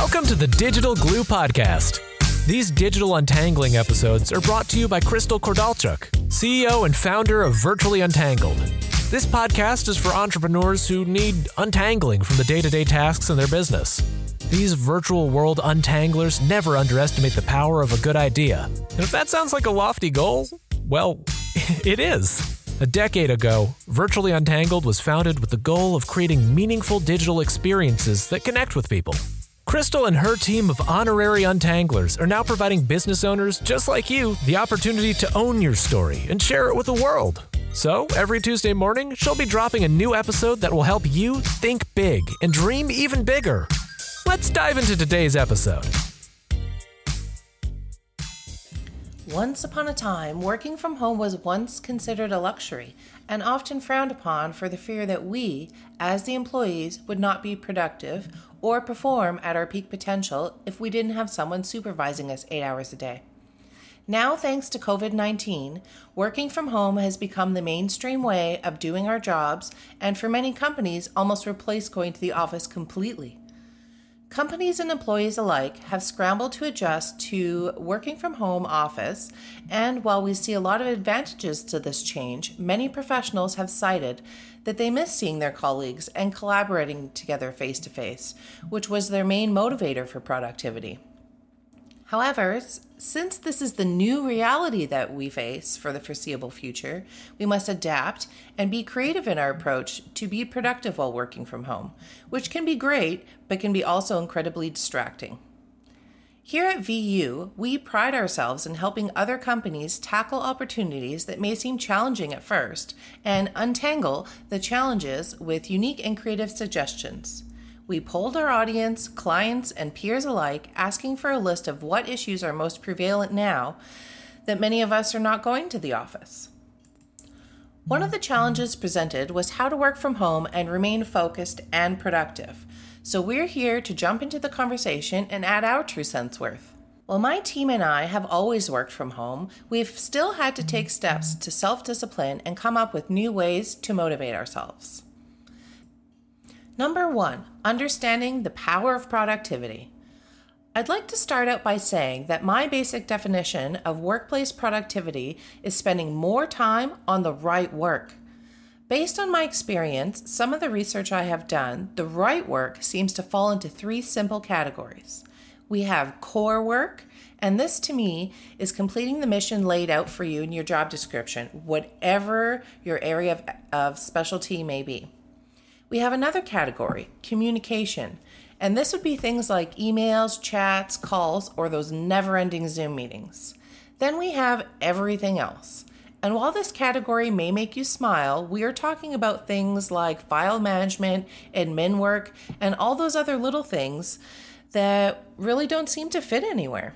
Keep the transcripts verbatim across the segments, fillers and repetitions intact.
Welcome to the Digital Glue Podcast. These digital untangling episodes are brought to you by Crystal Kordalchuk, C E O and founder of Virtually Untangled. This podcast is for entrepreneurs who need untangling from the day-to-day tasks in their business. These virtual world untanglers never underestimate the power of a good idea. And if that sounds like a lofty goal, well, it is. A decade ago, Virtually Untangled was founded with the goal of creating meaningful digital experiences that connect with people. Crystal and her team of honorary untanglers are now providing business owners just like you the opportunity to own your story and share it with the world. So, every Tuesday morning, she'll be dropping a new episode that will help you think big and dream even bigger. Let's dive into today's episode. Once upon a time, working from home was once considered a luxury and often frowned upon for the fear that we, as the employees, would not be productive or perform at our peak potential if we didn't have someone supervising us eight hours a day. Now, thanks to covid nineteen, working from home has become the mainstream way of doing our jobs, and for many companies, almost replaced going to the office completely. Companies and employees alike have scrambled to adjust to working from home office, and while we see a lot of advantages to this change, many professionals have cited that they miss seeing their colleagues and collaborating together face-to-face, which was their main motivator for productivity. However, since this is the new reality that we face for the foreseeable future, we must adapt and be creative in our approach to be productive while working from home, which can be great, but can be also incredibly distracting. Here at V U, we pride ourselves in helping other companies tackle opportunities that may seem challenging at first and untangle the challenges with unique and creative suggestions. We polled our audience, clients, and peers alike, asking for a list of what issues are most prevalent now that many of us are not going to the office. One of the challenges presented was how to work from home and remain focused and productive. So we're here to jump into the conversation and add our two cents worth. While my team and I have always worked from home, we've still had to take steps to self-discipline and come up with new ways to motivate ourselves. Number one, understanding the power of productivity. I'd like to start out by saying that my basic definition of workplace productivity is spending more time on the right work. Based on my experience, some of the research I have done, the right work seems to fall into three simple categories. We have core work, and this to me is completing the mission laid out for you in your job description, whatever your area of, of specialty may be. We have another category, communication, and this would be things like emails, chats, calls, or those never-ending Zoom meetings. Then we have everything else. And while this category may make you smile, we are talking about things like file management, admin work, and all those other little things that really don't seem to fit anywhere.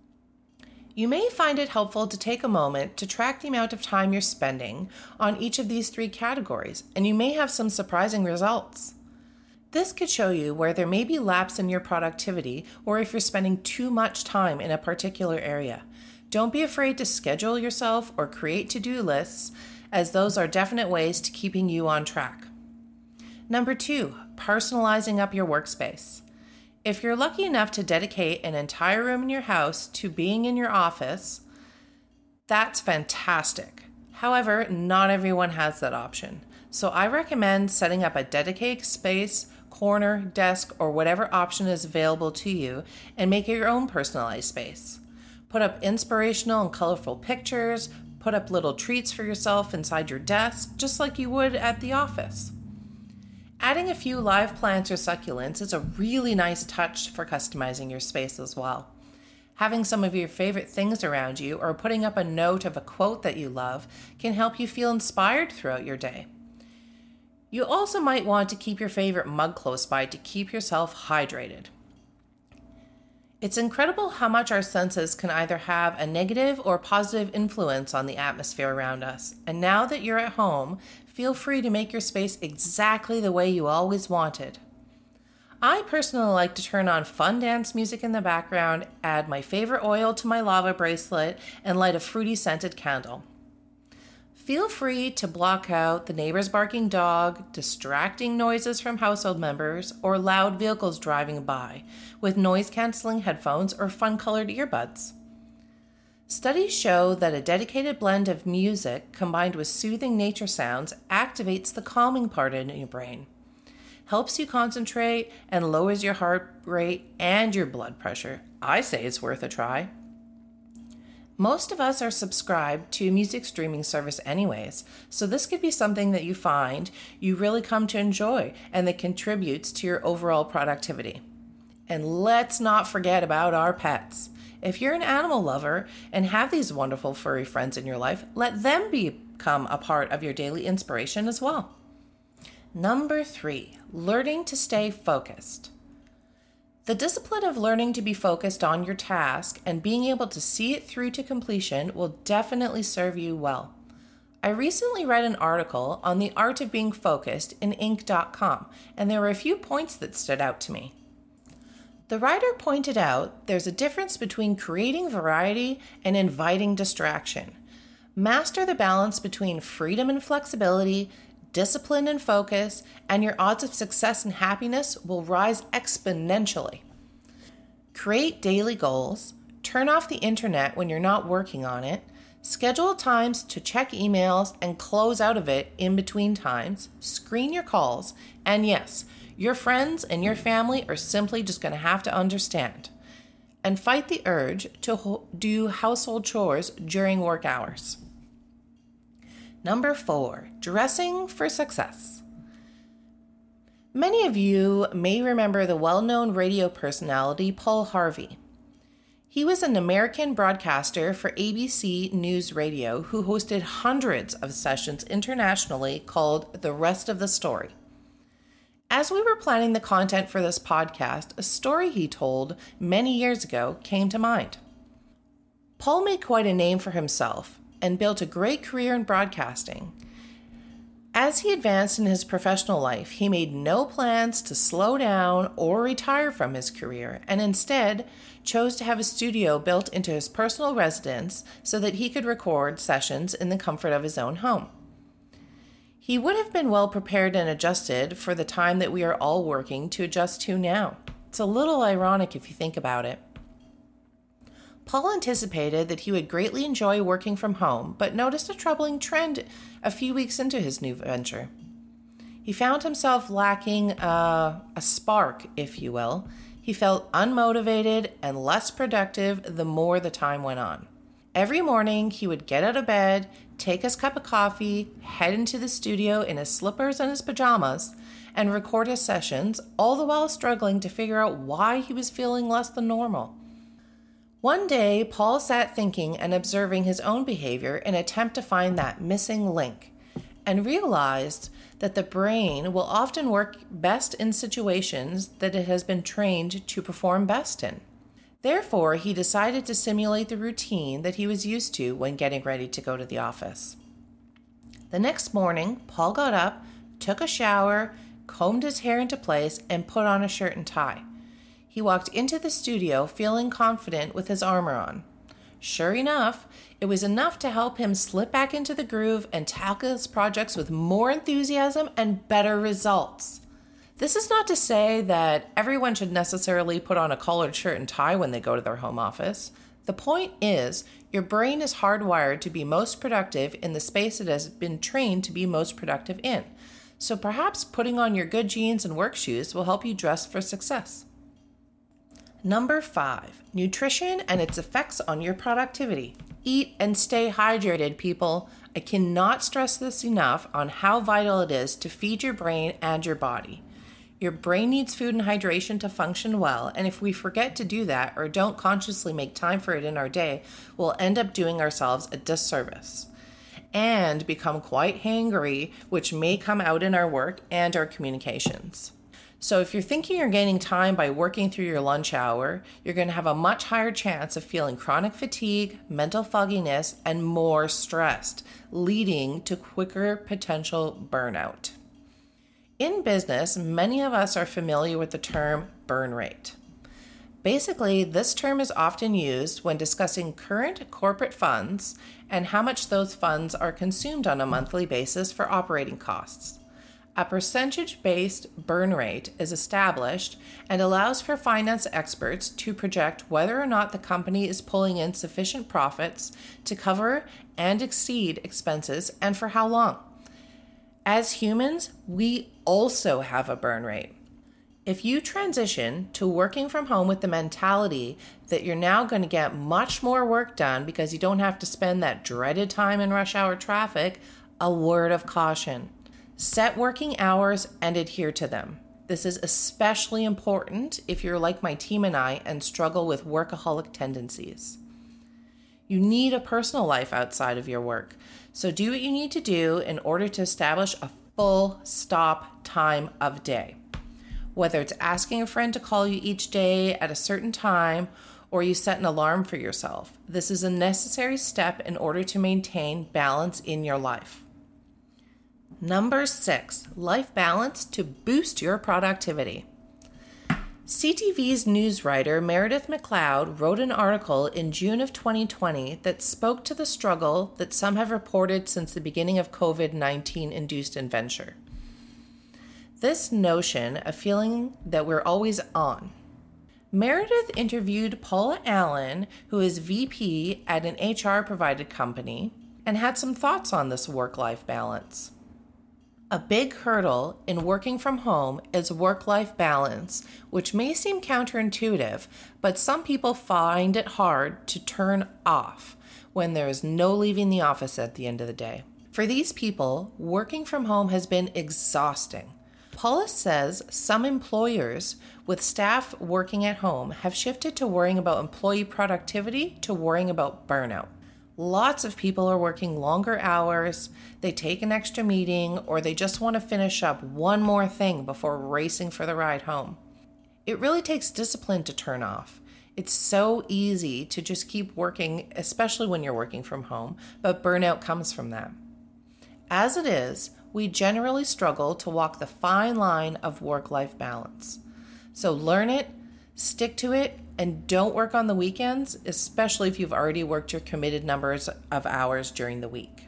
You may find it helpful to take a moment to track the amount of time you're spending on each of these three categories, and you may have some surprising results. This could show you where there may be lapse in your productivity or if you're spending too much time in a particular area. Don't be afraid to schedule yourself or create to-do lists, as those are definite ways to keeping you on track. Number two, personalizing up your workspace. If you're lucky enough to dedicate an entire room in your house to being in your office, that's fantastic. However, not everyone has that option. So I recommend setting up a dedicated space, corner, desk, or whatever option is available to you and make it your own personalized space. Put up inspirational and colorful pictures, put up little treats for yourself inside your desk, just like you would at the office. Adding a few live plants or succulents is a really nice touch for customizing your space as well. Having some of your favorite things around you or putting up a note of a quote that you love can help you feel inspired throughout your day. You also might want to keep your favorite mug close by to keep yourself hydrated. It's incredible how much our senses can either have a negative or positive influence on the atmosphere around us. And now that you're at home, feel free to make your space exactly the way you always wanted. I personally like to turn on fun dance music in the background, add my favorite oil to my lava bracelet, and light a fruity scented candle. Feel free to block out the neighbor's barking dog, distracting noises from household members, or loud vehicles driving by with noise-canceling headphones or fun-colored earbuds. Studies show that a dedicated blend of music combined with soothing nature sounds activates the calming part in your brain, helps you concentrate, and lowers your heart rate and your blood pressure. I say it's worth a try. Most of us are subscribed to a music streaming service anyways, so this could be something that you find you really come to enjoy and that contributes to your overall productivity. And let's not forget about our pets. If you're an animal lover and have these wonderful furry friends in your life, let them become a part of your daily inspiration as well. Number three, learning to stay focused. The discipline of learning to be focused on your task and being able to see it through to completion will definitely serve you well. I recently read an article on the art of being focused in Inc dot com, and there were a few points that stood out to me. The writer pointed out there's a difference between creating variety and inviting distraction. Master the balance between freedom and flexibility, discipline and focus, and your odds of success and happiness will rise exponentially. Create daily goals, turn off the internet when you're not working on it, schedule times to check emails and close out of it in between times, screen your calls, and yes, your friends and your family are simply just going to have to understand. And fight the urge to ho- do household chores during work hours. Number four, dressing for success. Many of you may remember the well-known radio personality Paul Harvey. He was an American broadcaster for A B C News Radio who hosted hundreds of sessions internationally called The Rest of the Story. As we were planning the content for this podcast, a story he told many years ago came to mind. Paul made quite a name for himself and built a great career in broadcasting. As he advanced in his professional life, he made no plans to slow down or retire from his career, and instead chose to have a studio built into his personal residence so that he could record sessions in the comfort of his own home. He would have been well prepared and adjusted for the time that we are all working to adjust to now. It's a little ironic if you think about it. Paul anticipated that he would greatly enjoy working from home, but noticed a troubling trend a few weeks into his new venture. He found himself lacking uh, a spark, if you will. He felt unmotivated and less productive the more the time went on. Every morning, he would get out of bed, take his cup of coffee, head into the studio in his slippers and his pajamas, and record his sessions, all the while struggling to figure out why he was feeling less than normal. One day, Paul sat thinking and observing his own behavior in an attempt to find that missing link, and realized that the brain will often work best in situations that it has been trained to perform best in. Therefore, he decided to simulate the routine that he was used to when getting ready to go to the office. The next morning, Paul got up, took a shower, combed his hair into place, and put on a shirt and tie. He walked into the studio feeling confident with his armor on. Sure enough, it was enough to help him slip back into the groove and tackle his projects with more enthusiasm and better results. This is not to say that everyone should necessarily put on a collared shirt and tie when they go to their home office. The point is, your brain is hardwired to be most productive in the space it has been trained to be most productive in. So perhaps putting on your good jeans and work shoes will help you dress for success. Number five, nutrition and its effects on your productivity. Eat and stay hydrated, people. I cannot stress this enough on how vital it is to feed your brain and your body. Your brain needs food and hydration to function well, and if we forget to do that or don't consciously make time for it in our day, we'll end up doing ourselves a disservice and become quite hangry, which may come out in our work and our communications. So if you're thinking you're gaining time by working through your lunch hour, you're going to have a much higher chance of feeling chronic fatigue, mental fogginess, and more stressed, leading to quicker potential burnout. In business, many of us are familiar with the term burn rate. Basically, this term is often used when discussing current corporate funds and how much those funds are consumed on a monthly basis for operating costs. A percentage-based burn rate is established and allows for finance experts to project whether or not the company is pulling in sufficient profits to cover and exceed expenses and for how long. As humans, we also have a burn rate. If you transition to working from home with the mentality that you're now going to get much more work done because you don't have to spend that dreaded time in rush hour traffic, a word of caution. Set working hours and adhere to them. This is especially important if you're like my team and I and struggle with workaholic tendencies. You need a personal life outside of your work, so do what you need to do in order to establish a full stop time of day. Whether it's asking a friend to call you each day at a certain time or you set an alarm for yourself, this is a necessary step in order to maintain balance in your life. Number six, life balance to boost your productivity. C T V's news writer Meredith McLeod wrote an article in June of twenty twenty that spoke to the struggle that some have reported since the beginning of covid nineteen induced adventure. This notion of feeling that we're always on. Meredith interviewed Paula Allen, who is V P at an H R-provided company, and had some thoughts on this work-life balance. A big hurdle in working from home is work-life balance, which may seem counterintuitive, but some people find it hard to turn off when there is no leaving the office at the end of the day. For these people, working from home has been exhausting. Paula says some employers with staff working at home have shifted to worrying about employee productivity to worrying about burnout. Lots of people are working longer hours, they take an extra meeting, or they just want to finish up one more thing before racing for the ride home. It really takes discipline to turn off. It's so easy to just keep working, especially when you're working from home, but burnout comes from that. As it is, we generally struggle to walk the fine line of work-life balance. So learn it, stick to it, and don't work on the weekends, especially if you've already worked your committed numbers of hours during the week.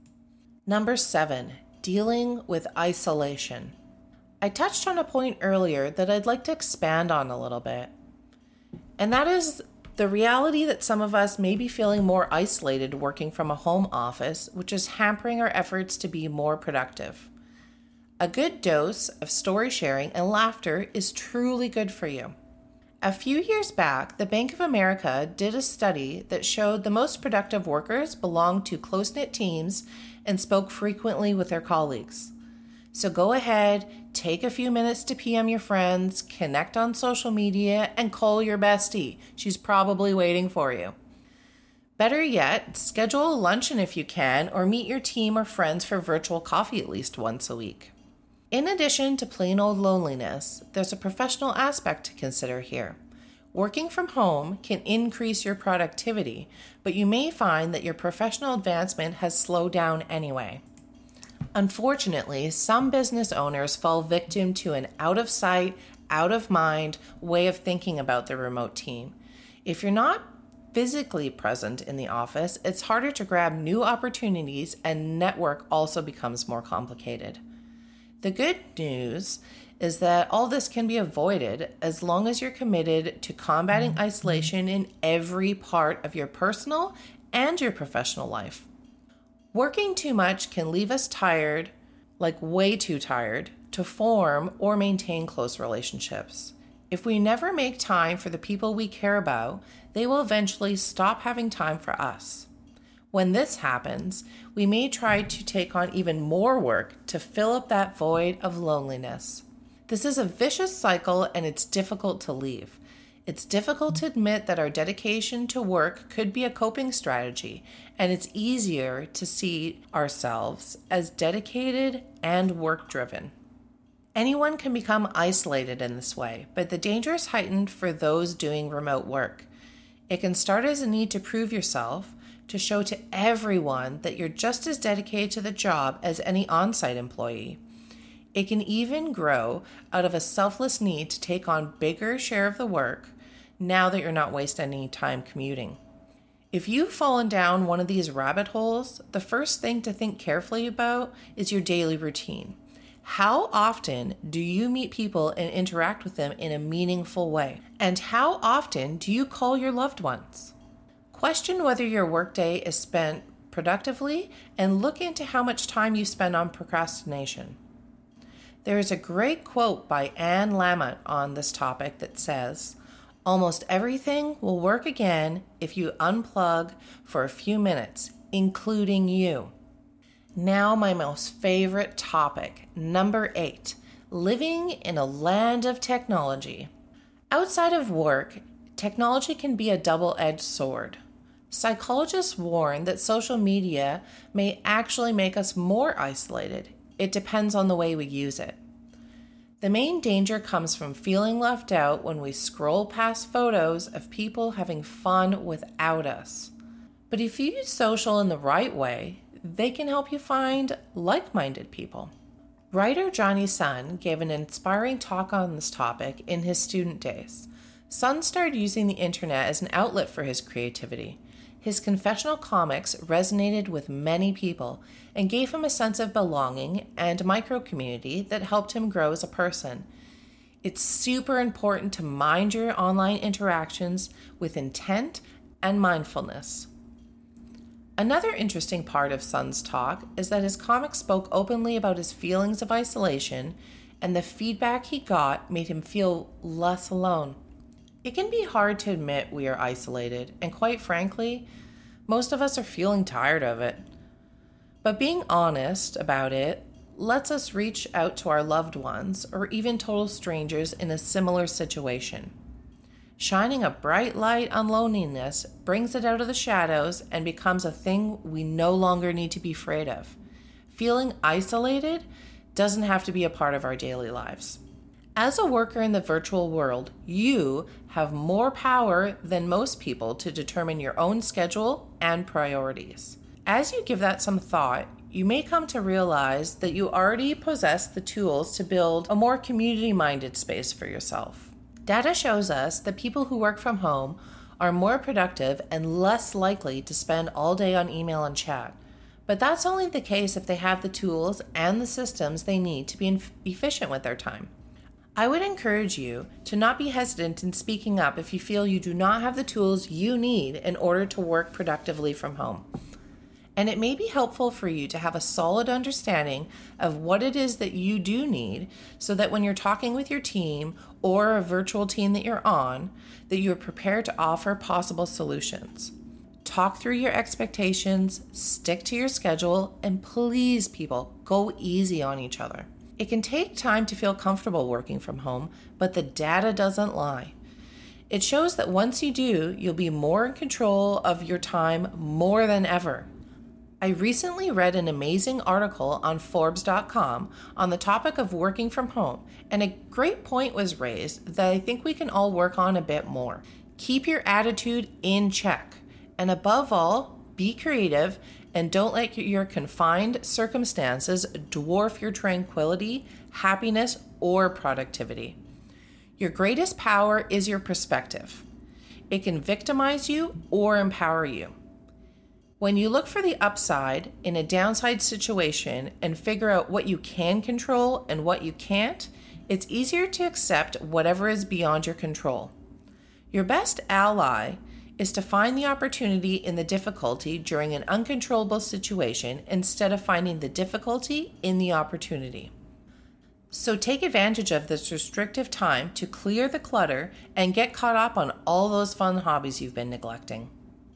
Number seven, dealing with isolation. I touched on a point earlier that I'd like to expand on a little bit, and that is the reality that some of us may be feeling more isolated working from a home office, which is hampering our efforts to be more productive. A good dose of story sharing and laughter is truly good for you. A few years back, the Bank of America did a study that showed the most productive workers belonged to close-knit teams and spoke frequently with their colleagues. So go ahead, take a few minutes to P M your friends, connect on social media, and call your bestie. She's probably waiting for you. Better yet, schedule a luncheon if you can, or meet your team or friends for virtual coffee at least once a week. In addition to plain old loneliness, there's a professional aspect to consider here. Working from home can increase your productivity, but you may find that your professional advancement has slowed down anyway. Unfortunately, some business owners fall victim to an out-of-sight, out-of-mind way of thinking about their remote team. If you're not physically present in the office, it's harder to grab new opportunities, and network also becomes more complicated. The good news is that all this can be avoided as long as you're committed to combating isolation in every part of your personal and your professional life. Working too much can leave us tired, like way too tired, to form or maintain close relationships. If we never make time for the people we care about, they will eventually stop having time for us. When this happens, we may try to take on even more work to fill up that void of loneliness. This is a vicious cycle, and it's difficult to leave. It's difficult to admit that our dedication to work could be a coping strategy, and it's easier to see ourselves as dedicated and work-driven. Anyone can become isolated in this way, but the danger is heightened for those doing remote work. It can start as a need to prove yourself, to show to everyone that you're just as dedicated to the job as any on-site employee. It can even grow out of a selfless need to take on a bigger share of the work, now that you're not wasting any time commuting. If you've fallen down one of these rabbit holes, the first thing to think carefully about is your daily routine. How often do you meet people and interact with them in a meaningful way? And how often do you call your loved ones? Question whether your workday is spent productively and look into how much time you spend on procrastination. There is a great quote by Anne Lamott on this topic that says, "Almost everything will work again if you unplug for a few minutes, including you." Now, my most favorite topic, number eight, living in a land of technology. Outside of work, technology can be a double-edged sword. Psychologists warn that social media may actually make us more isolated. It depends on the way we use it. The main danger comes from feeling left out when we scroll past photos of people having fun without us. But if you use social in the right way, they can help you find like-minded people. Writer Johnny Sun gave an inspiring talk on this topic in his student days. Sun started using the internet as an outlet for his creativity. His confessional comics resonated with many people and gave him a sense of belonging and micro-community that helped him grow as a person. It's super important to mind your online interactions with intent and mindfulness. Another interesting part of Sun's talk is that his comics spoke openly about his feelings of isolation, and the feedback he got made him feel less alone. It can be hard to admit we are isolated, and quite frankly, most of us are feeling tired of it. But being honest about it lets us reach out to our loved ones or even total strangers in a similar situation. Shining a bright light on loneliness brings it out of the shadows and becomes a thing we no longer need to be afraid of. Feeling isolated doesn't have to be a part of our daily lives. As a worker in the virtual world, you have more power than most people to determine your own schedule and priorities. As you give that some thought, you may come to realize that you already possess the tools to build a more community-minded space for yourself. Data shows us that people who work from home are more productive and less likely to spend all day on email and chat. But that's only the case if they have the tools and the systems they need to be efficient with their time. I would encourage you to not be hesitant in speaking up if you feel you do not have the tools you need in order to work productively from home. And it may be helpful for you to have a solid understanding of what it is that you do need so that when you're talking with your team or a virtual team that you're on, that you're prepared to offer possible solutions. Talk through your expectations, stick to your schedule, and please, people, go easy on each other. It can take time to feel comfortable working from home, but the data doesn't lie. It shows that once you do, you'll be more in control of your time more than ever. I recently read an amazing article on Forbes dot com on the topic of working from home, and a great point was raised that I think we can all work on a bit more. Keep your attitude in check, and above all, be creative and don't let your confined circumstances dwarf your tranquility, happiness, or productivity. Your greatest power is your perspective. It can victimize you or empower you. When you look for the upside in a downside situation and figure out what you can control and what you can't, it's easier to accept whatever is beyond your control. Your best ally is to find the opportunity in the difficulty during an uncontrollable situation instead of finding the difficulty in the opportunity. So take advantage of this restrictive time to clear the clutter and get caught up on all those fun hobbies you've been neglecting.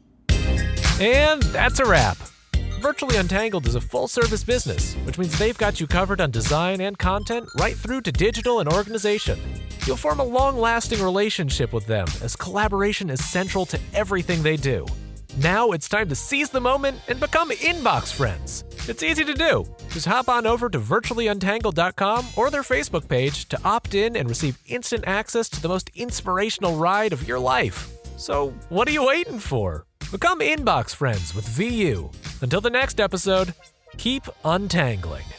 And that's a wrap. Virtually Untangled is a full-service business, which means they've got you covered on design and content right through to digital and organization. You'll form a long-lasting relationship with them as collaboration is central to everything they do. Now it's time to seize the moment and become inbox friends. It's easy to do. Just hop on over to virtually untangled dot com or their Facebook page to opt in and receive instant access to the most inspirational ride of your life. So what are you waiting for? Become inbox friends with V U. Until the next episode, keep untangling.